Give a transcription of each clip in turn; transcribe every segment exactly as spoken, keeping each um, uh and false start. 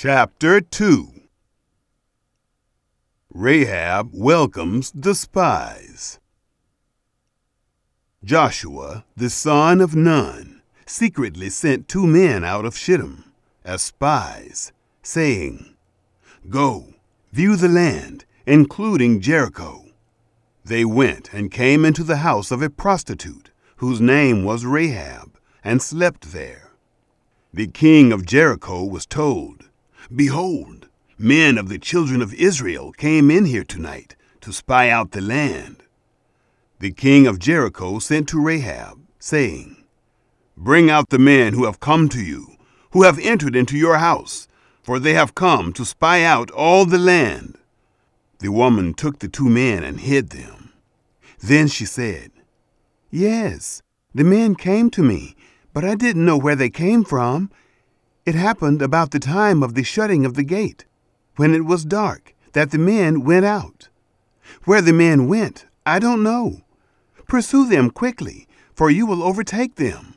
Chapter two. Rahab welcomes the spies. Joshua, the son of Nun, secretly sent two men out of Shittim as spies, saying, "Go, view the land, including Jericho." They went and came into the house of a prostitute, whose name was Rahab, and slept there. The king of Jericho was told, "Behold, men of the children of Israel came in here tonight to spy out the land." The king of Jericho sent to Rahab, saying, "Bring out the men who have come to you, who have entered into your house, for they have come to spy out all the land." The woman took the two men and hid them. Then she said, "Yes, the men came to me, but I didn't know where they came from. It happened about the time of the shutting of the gate, when it was dark, that the men went out. Where the men went, I don't know. Pursue them quickly, for you will overtake them."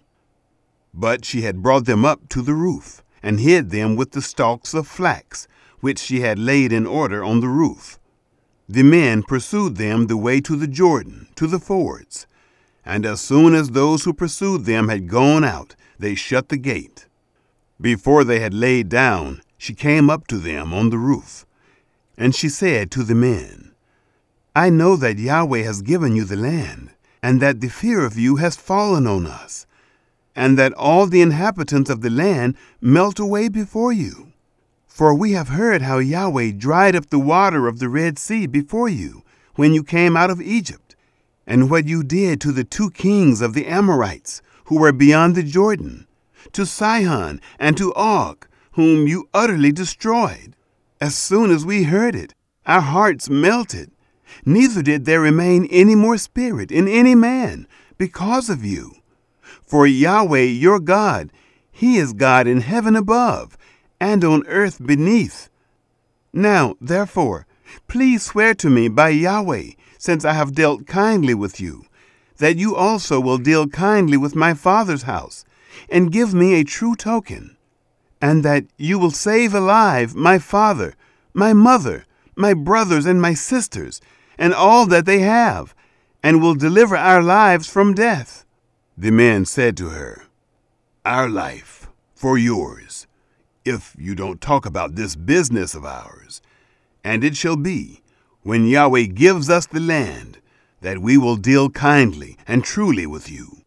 But she had brought them up to the roof, and hid them with the stalks of flax, which she had laid in order on the roof. The men pursued them the way to the Jordan, to the fords, and as soon as those who pursued them had gone out, they shut the gate. Before they had laid down, she came up to them on the roof, and she said to the men, "I know that Yahweh has given you the land, and that the fear of you has fallen on us, and that all the inhabitants of the land melt away before you. For we have heard how Yahweh dried up the water of the Red Sea before you when you came out of Egypt, and what you did to the two kings of the Amorites who were beyond the Jordan, to Sihon and to Og, whom you utterly destroyed. As soon as we heard it, our hearts melted. Neither did there remain any more spirit in any man because of you. For Yahweh your God, He is God in heaven above and on earth beneath. Now, therefore, please swear to me by Yahweh, since I have dealt kindly with you, that you also will deal kindly with my father's house, and give me a true token, and that you will save alive my father, my mother, my brothers and my sisters, and all that they have, and will deliver our lives from death." The men said to her, "Our life for yours, if you don't talk about this business of ours. And it shall be, when Yahweh gives us the land, that we will deal kindly and truly with you."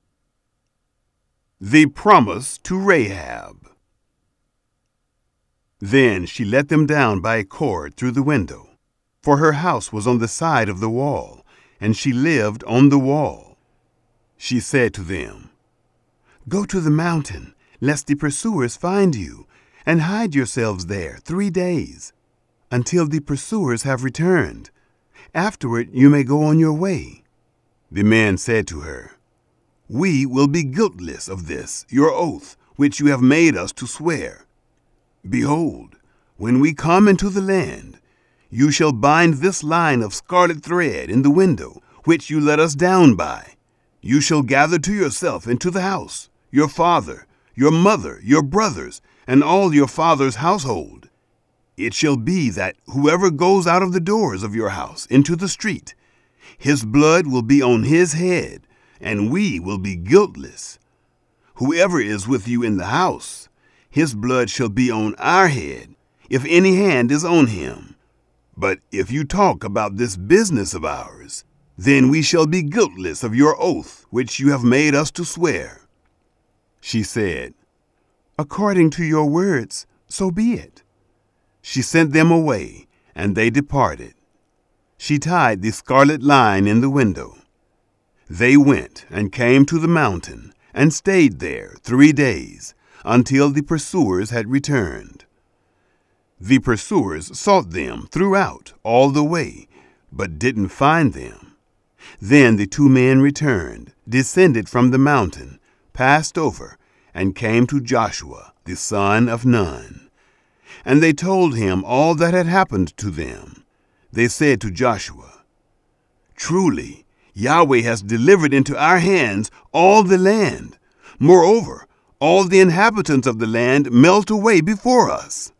The promise to Rahab. Then she let them down by a cord through the window, for her house was on the side of the wall, and she lived on the wall. She said to them, "Go to the mountain, lest the pursuers find you, and hide yourselves there three days, until the pursuers have returned. Afterward you may go on your way." The men said to her, "We will be guiltless of this, your oath, which you have made us to swear. Behold, when we come into the land, you shall bind this line of scarlet thread in the window, which you let us down by. You shall gather to yourself into the house your father, your mother, your brothers, and all your father's household. It shall be that whoever goes out of the doors of your house into the street, his blood will be on his head, and we will be guiltless. Whoever is with you in the house, his blood shall be on our head, if any hand is on him. But if you talk about this business of ours, then we shall be guiltless of your oath which you have made us to swear." She said, "According to your words, so be it." She sent them away, and they departed. She tied the scarlet line in the window. They went and came to the mountain, and stayed there three days, until the pursuers had returned. The pursuers sought them throughout all the way, but didn't find them. Then the two men returned, descended from the mountain, passed over, and came to Joshua, the son of Nun. And they told him all that had happened to them. They said to Joshua, "Truly, Yahweh has delivered into our hands all the land. Moreover, all the inhabitants of the land melt away before us."